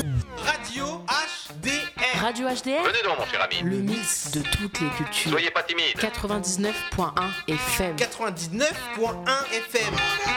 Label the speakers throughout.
Speaker 1: Radio HDR.
Speaker 2: Radio HDR.
Speaker 3: Venez donc, mon cher ami.
Speaker 2: Le mix de toutes les cultures.
Speaker 3: Soyez pas timide.
Speaker 2: 99.1 FM.
Speaker 1: 99.1 FM.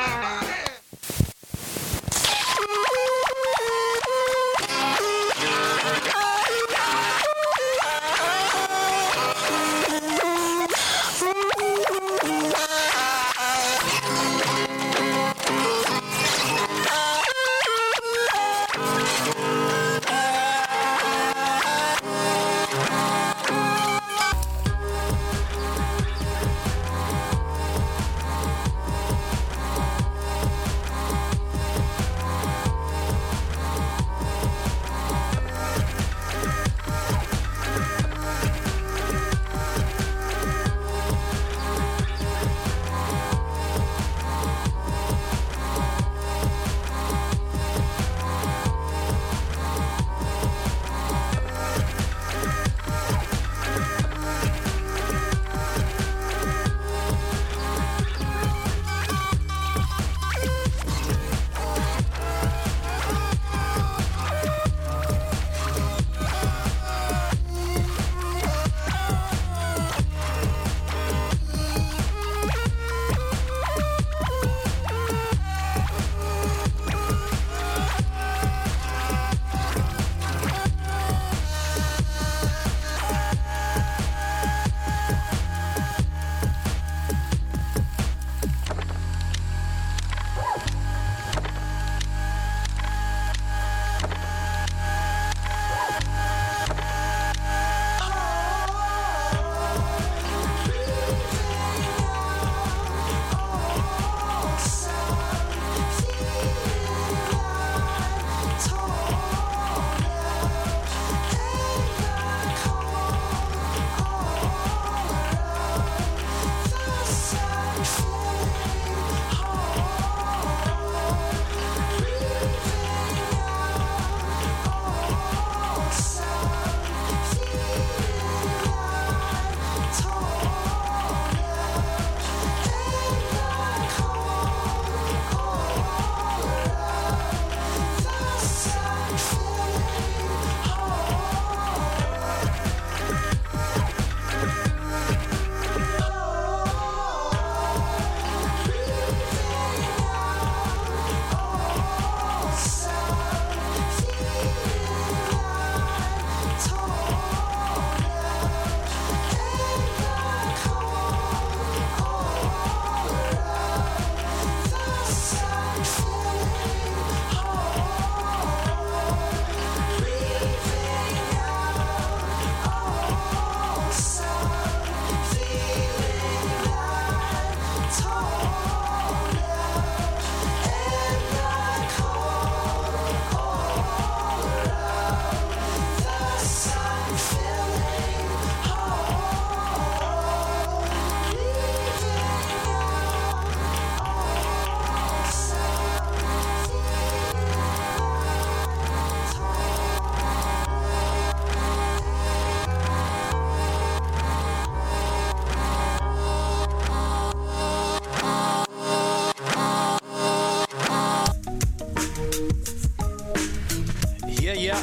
Speaker 4: Yeah.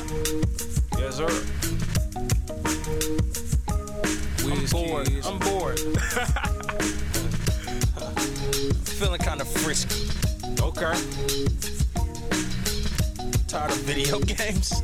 Speaker 4: Yes, sir. I'm bored. Feeling kind of frisky. Okay. Tired of video games.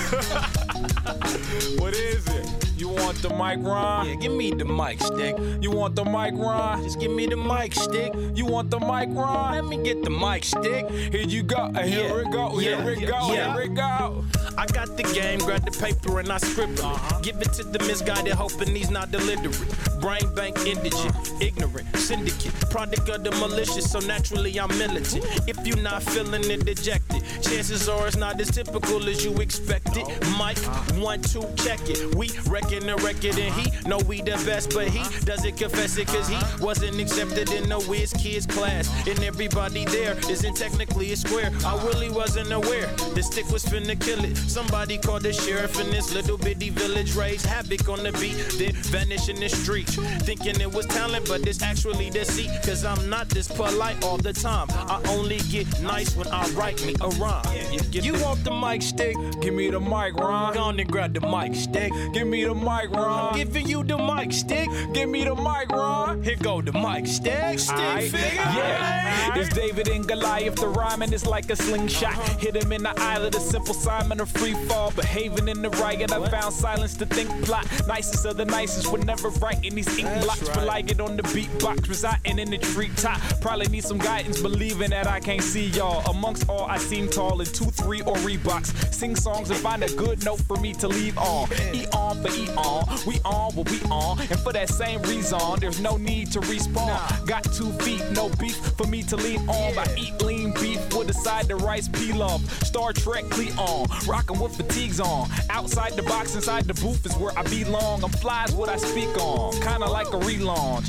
Speaker 4: What is it? You want the mic, Ron? Yeah, give me the mic stick. You want the mic, Ron? Just give me the mic stick. You want the mic, Ron? Let me get the mic stick. Here you go. Here it go. Here it go. I got the game, grab the paper and I scribble it. Give it to the misguided, hoping he's not illiterate. Brain bank indigent, ignorant, syndicate, product of the malicious, so naturally I'm militant. If you not feeling it, dejected, chances are it's not as typical as you expected. Mike, 1, 2, check it. We wreck
Speaker 3: making a record and he know we the best, but he doesn't confess it cause he wasn't accepted in no Wiz Kids class. And everybody there isn't technically a square. I really wasn't aware the stick was finna kill it. Somebody called the sheriff in this little bitty village, raised havoc on the beat, then vanish in the street. Thinking it was talent, but it's actually deceit. Cause I'm not this polite all the time. I only get nice when I write me a rhyme. You want the mic stick?
Speaker 4: Give me the mic, Ron.
Speaker 3: Go on and grab the mic stick.
Speaker 4: Give me the mic, Ron.
Speaker 3: I'm giving you the mic stick.
Speaker 4: Give me the mic, Ron.
Speaker 3: Here go the mic stick. Stick figure.
Speaker 4: Yeah. It's David and Goliath. The rhyming is like a slingshot. Hit him in the eye of the simple Simon, a free fall. Behaving in the riot, I found silence to think plot. Nicest of the nicest, would never write in these ink blocks. Relying on the beatbox, residing in the treetop. Probably need some guidance, believing that I can't see y'all. Amongst all, I seem tall in 2, 3, or Reeboks. Sing songs and find a good note for me to leave on. Eat on for eat on. We on what we on. And for that same reason, there's no need to respawn. Got 2 feet, no beef for me to lean on. I eat lean beef with a side of rice pilaf. Star Trek Cleon, rockin' with fatigues on. Outside the box, inside the booth is where I belong. I'm fly's what I speak on, kinda like a relaunch.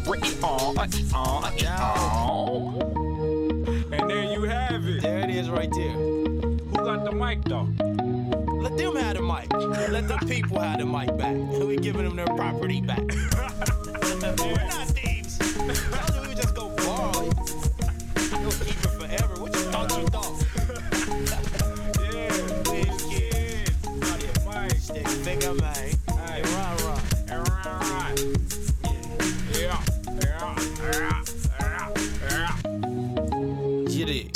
Speaker 4: And there you have it.
Speaker 3: There it is right there.
Speaker 4: Who got the mic though?
Speaker 3: Let them have the mic. Let the people have the mic back. We giving them their property back. We're not thieves. We just go borrow it. You'll keep it forever. What you thought you thought? Stick figure, man. Hey, run.
Speaker 4: Yeah.
Speaker 3: You dig?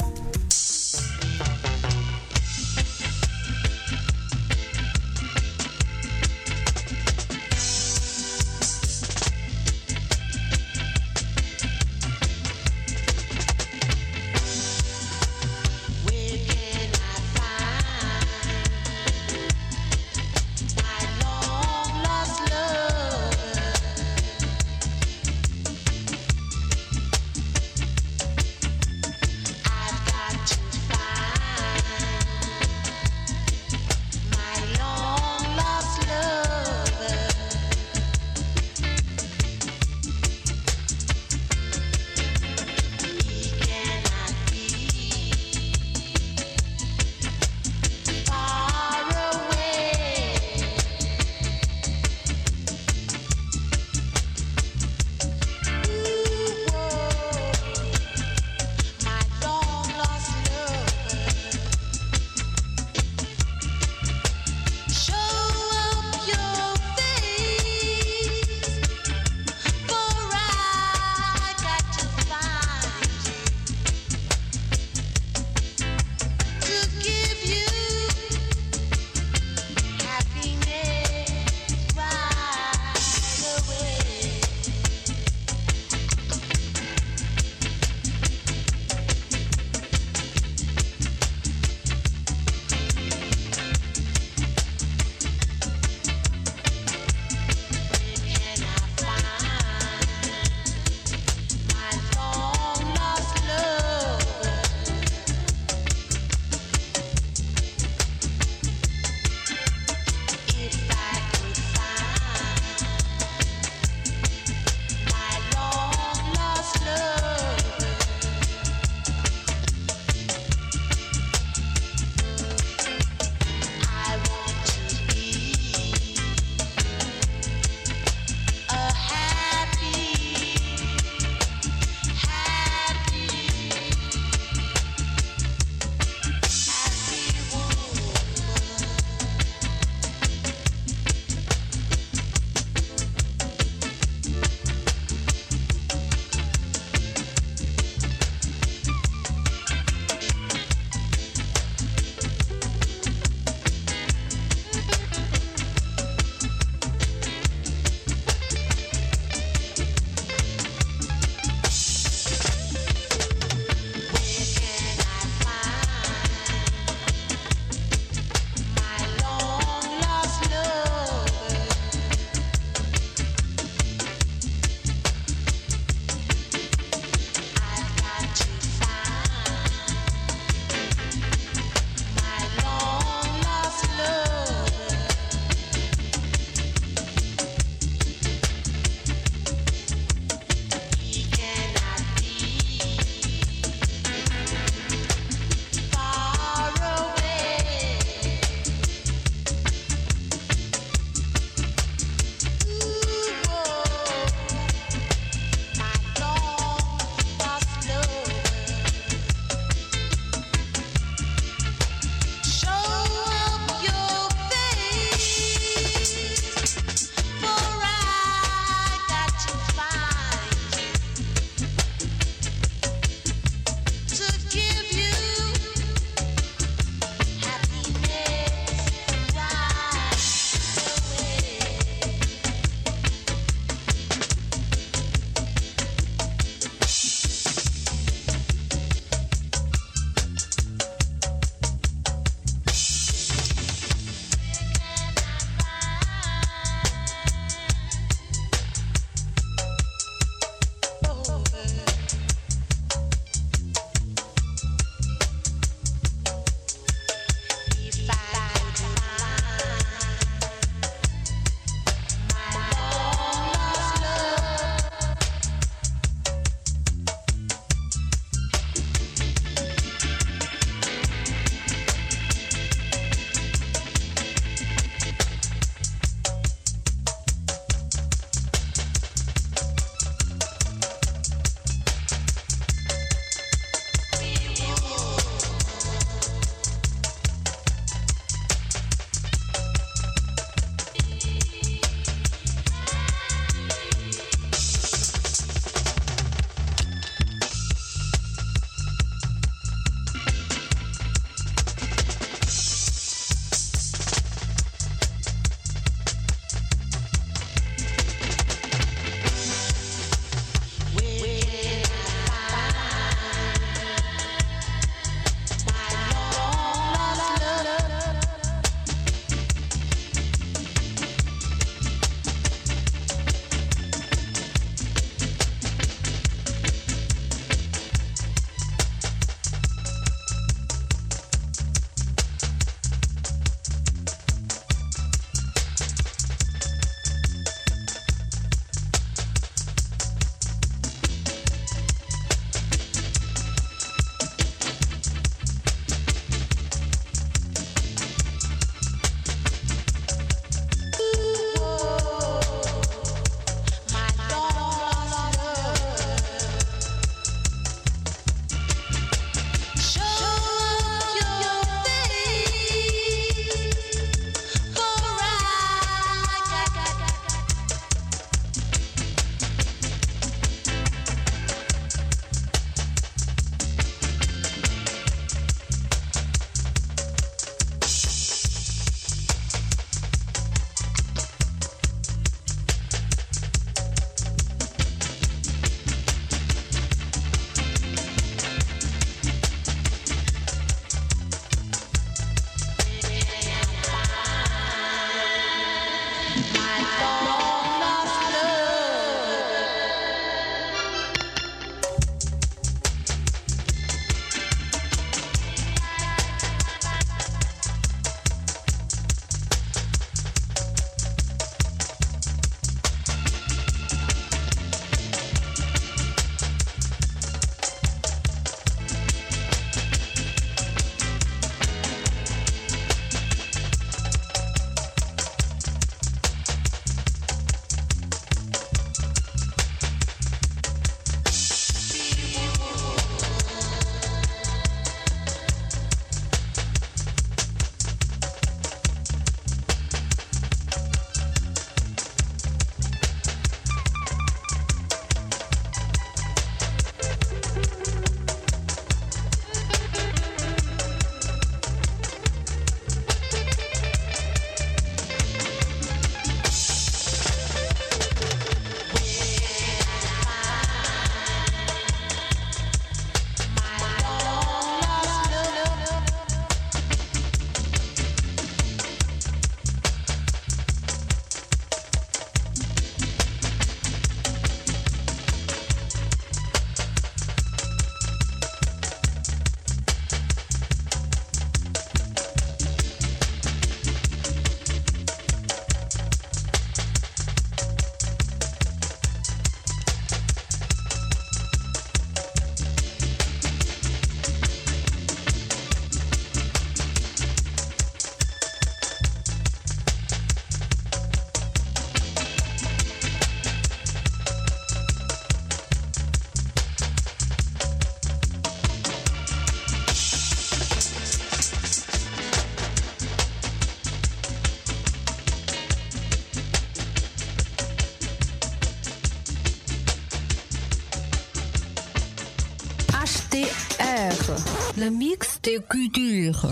Speaker 5: MixTR, le mix des cultures.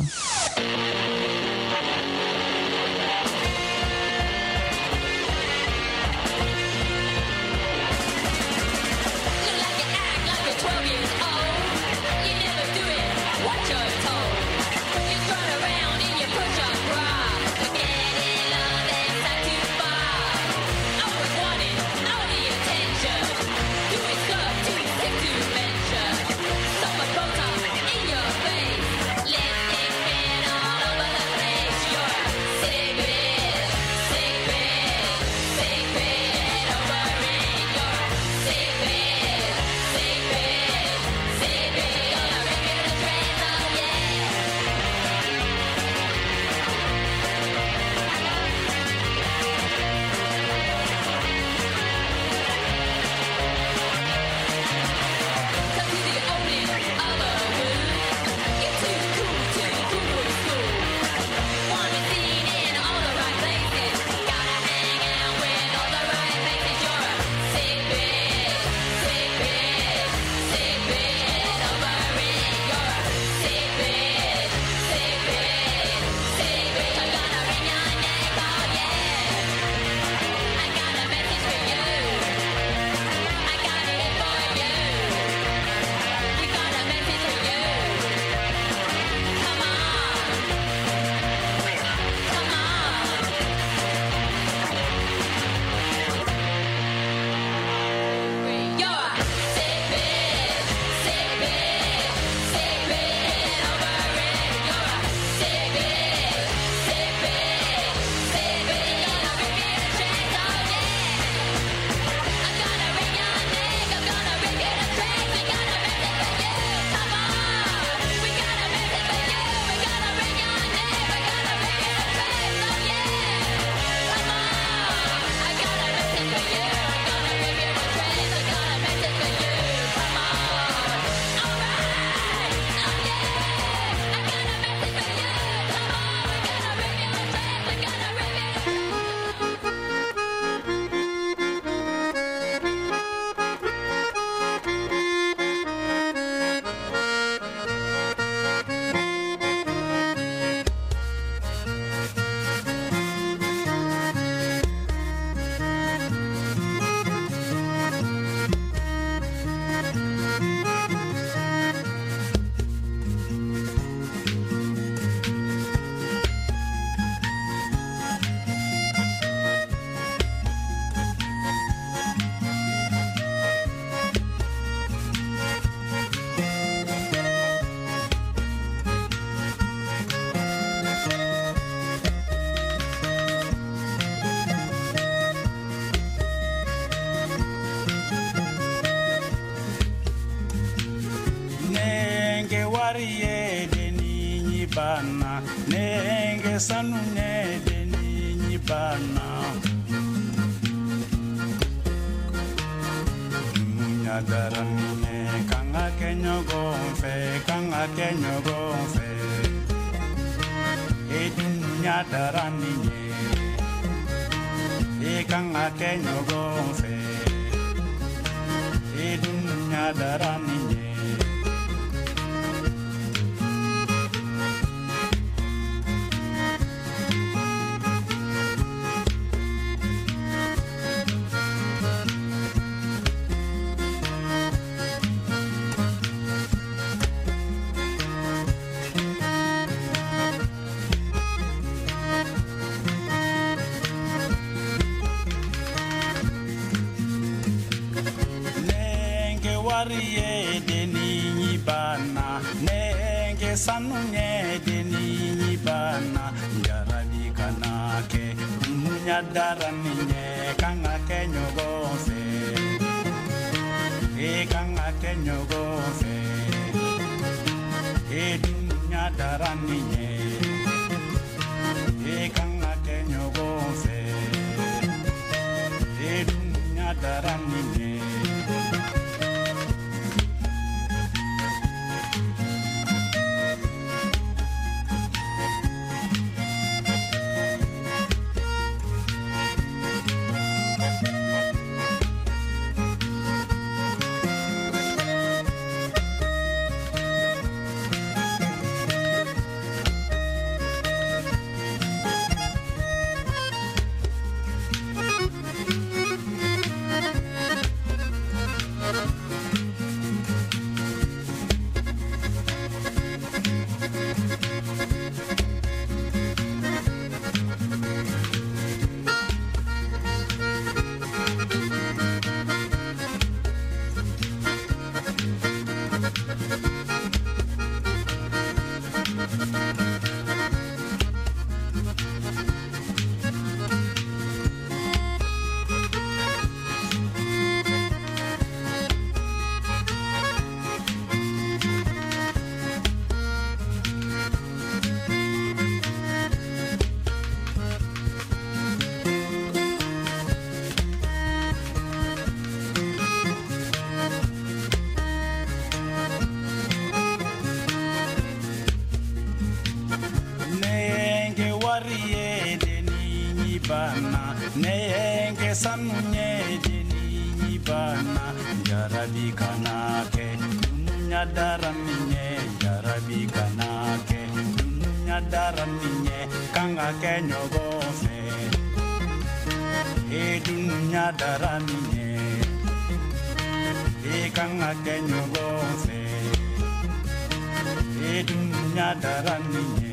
Speaker 6: bana nenge sanu nede ni bana munya daramine kanga kenyo gonfe edunya daramine kanga kenyo gonfe edunya daramine sanu nyede ni bana jarabi kanake nyadara ninye kanga kenyo gofe kanga kenyo gofe dunya dara ninye kanga kenyo gofe dunya dara ninye bana neyenge samnye jeni bana yarabi kanake dunya daraminye yarabi kanake dunya daraminye kanga kenyogo fe e dunya daraminye e kanga kenyogo fe e dunya daraminye.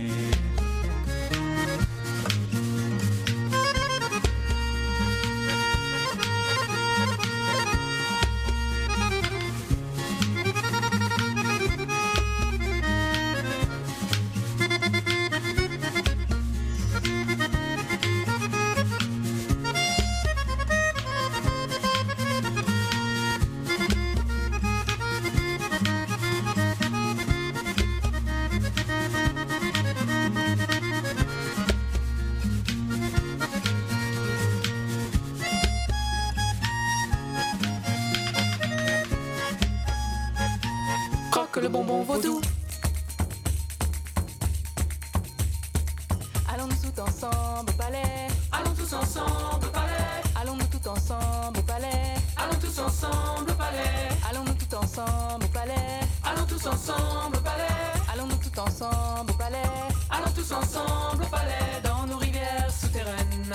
Speaker 2: Le bonbon vaudou. Allons-nous tout ensemble au palais. Allons tous ensemble au palais. Allons-nous tout ensemble au palais. Allons tous ensemble au palais. Allons-nous tout ensemble au palais. Allons tous ensemble au palais. Allons-nous tout ensemble au palais. Allons tous ensemble au palais. Dans nos rivières souterraines.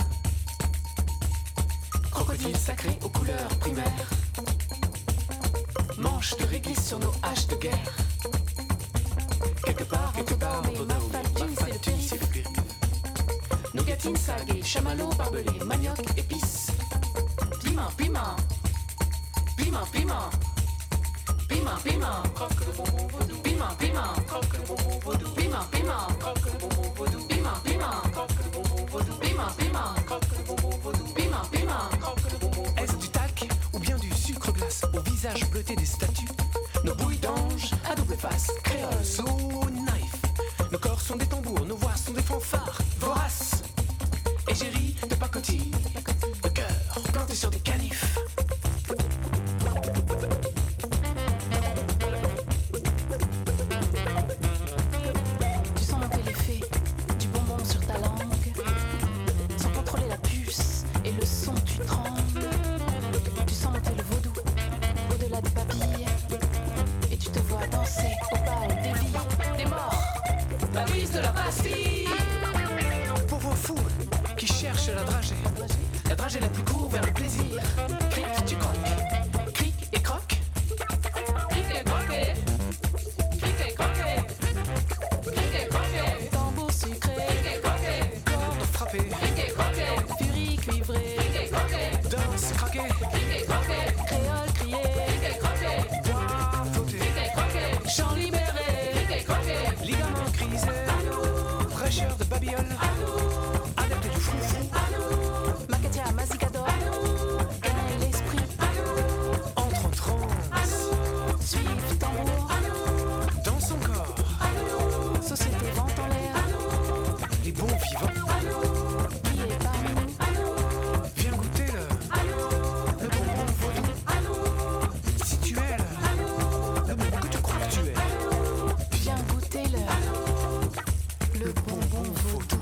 Speaker 2: Crocodiles sacrés aux couleurs primaires. Manches de réglisse sur nos haches de guerre. Quelque part, entre nos Mafaltine, c'est le périph'. Nougatine, saguée, chamallow, barbelé, manioc, épices. Piment, piment. Piment, piment. Piment, piment. Croque le bonbon vaudou. Piment, piment. Croque le bonbon vaudou. Piment, piment. Croque le bonbon vaudou. Piment, piment. Croque le bonbon vaudou. Piment, piment. Croque le bonbon vaudou. Piment, piment. Croque le bonbon vaudou.
Speaker 7: Est-ce du talc ou bien du sucre glace au visage bleuté des statues? Nos bouilles d'ange à double face, créole, so knife. Nos corps sont des tambours, nos voix sont des fanfares voraces. Égérie de pacotille, de cœur planté sur des canifs.
Speaker 2: Tu sens monter l'effet du bonbon sur ta langue. Sans contrôler la puce et le son, tu trembles. Tu sens monter le vaudou au-delà des papilles. Et tu te vois danser au bal des vies, des morts. La brise de la Bastille.
Speaker 7: Pauvres fous qui cherchent la dragée la plus courte vers le plaisir. Cric, tu croques, cric et croque.
Speaker 2: Cric et croqué, cric et croqué, cric et croqué. Tambour sucré, cric et croqué.
Speaker 7: Cordes frappées,
Speaker 2: Cric et croqué, furie cuivrée, cric et croqué.
Speaker 7: danse craquée,
Speaker 2: Cric et croqué, créole crié, cric et croqué.
Speaker 7: bois flotté,
Speaker 2: Cric et croqué, chant libéré, cric et croqué.
Speaker 7: ligaments crisés, fraîcheur de babiole, adepte du foufou,
Speaker 2: Macatia, mazicador, gamin et l'esprit,
Speaker 7: entre en transe,
Speaker 2: suivent tambour,
Speaker 7: dans son corps,
Speaker 2: société vente en l'air,
Speaker 7: les bons vivants,
Speaker 2: qui est parmi nous,
Speaker 7: viens goûter le bonbon vaudou, si tu es le bonbon que tu crois que tu es,
Speaker 2: viens goûter le bonbon vaudou.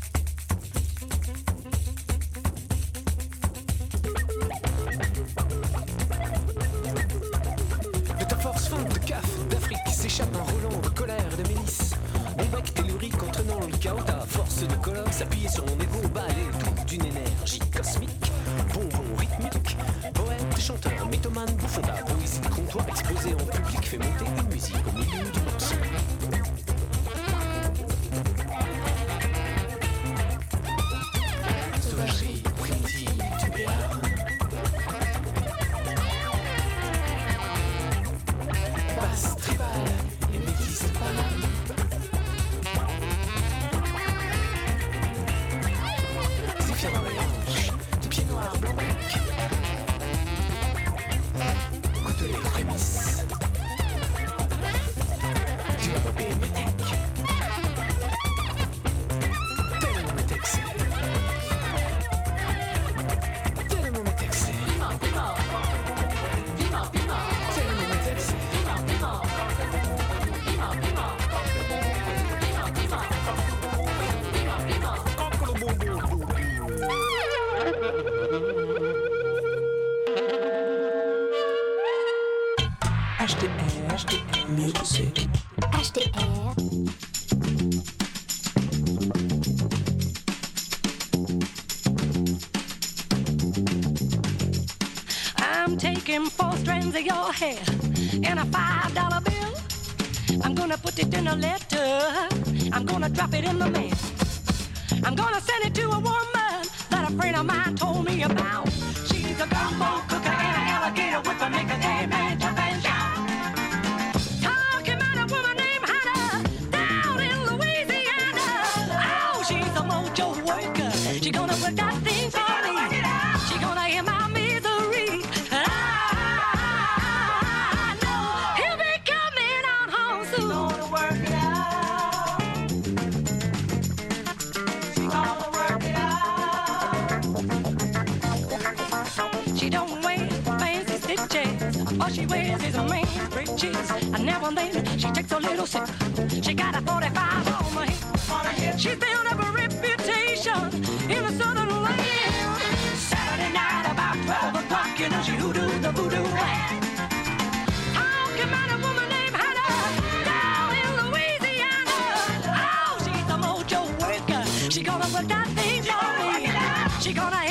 Speaker 7: de ta force feinte de caf, d'Afrique s'échappe un Roland de colère de Mélis. Mon bec tellurique entraînant le chaos, ta force de colonne s'appuyer sur mon égo, balai tout d'une énergie cosmique. Bonbon rythmique, poète, chanteur, mythomane, bouffon, ta poésie de comptoir exposée en public fait monter une musique au milieu du morceau. Sauvagerie primitive du Béarn.
Speaker 2: Basse tribale et métisse de Paname.
Speaker 7: Zéphyr dans les hanches, de pieds noirs blanc bec. Goûte les prémices. HDR Music.
Speaker 8: HDR.
Speaker 9: I'm taking 4 strands of your hair and a $5 bill. I'm gonna put it in a letter. I'm gonna drop it in the mail. I'm gonna send it to a woman that a friend of mine told me about. She's a gumbo cooker and an alligator whipper, make a gay man jump and shout. Talking about a woman named Hannah down in Louisiana. Oh, she's a mojo worker. She gonna work that thing for me. She gonna hear my misery. I know he'll be coming on home soon. Gonna work it out. She gonna work it out. She don't wear fancy stitches. All she wears is a man's breeches. And now and then she takes a little sip. She got a 45 on my hip. She's built up a reputation in the southern land. Saturday night about 12 o'clock, you know she hoodoo the voodoo land. Talking about a woman named Hannah down in Louisiana. Oh, she's a mojo worker. She gonna work that thing for me. She gonna